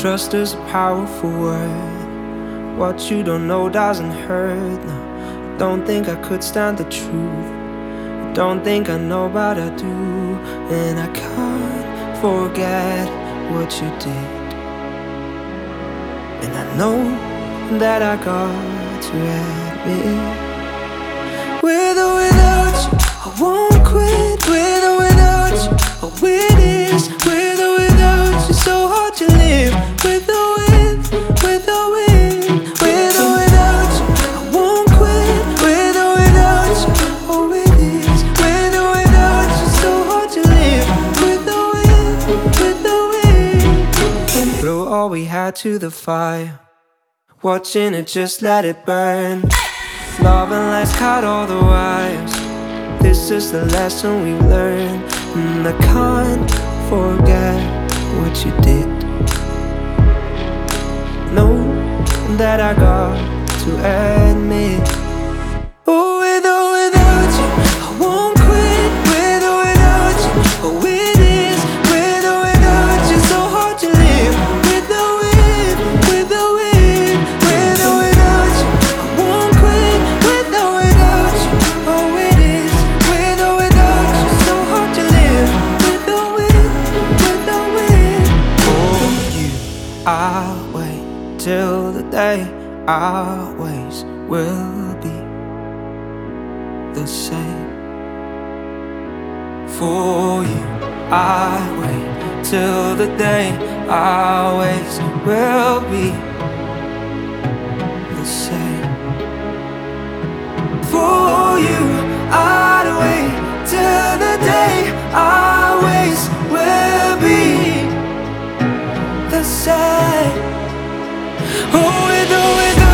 Trust is a powerful word. What you don't know doesn't hurt. No, don't think I could stand the truth. Don't think I know, but I do. And I can't forget what you did. And I know that I got to admit, with or without you, I won't quit. With or without you, I win this. With or without you, so hard to live. With or with or with or without you, I won't quit. With or without you, oh it is. With or without you, so hard to live. With or with. Throw all we had to the fire, watching it just let it burn. Love and lights cut all the wires. This is the lesson we learned. And I can't forget what you did. Know that I got to admit, oh, with or without you, I won't quit. With or without you, oh it is. With or without you, so hard to live. With or with or with or without you, I won't quit. With or without you, oh it is. With or without you, so hard to live. With or with or for you, I'll wait till the day our ways will be the same. For you, I wait till the day our ways will be the same. For you, I'd wait till the day our ways will be the same. Oh, with or without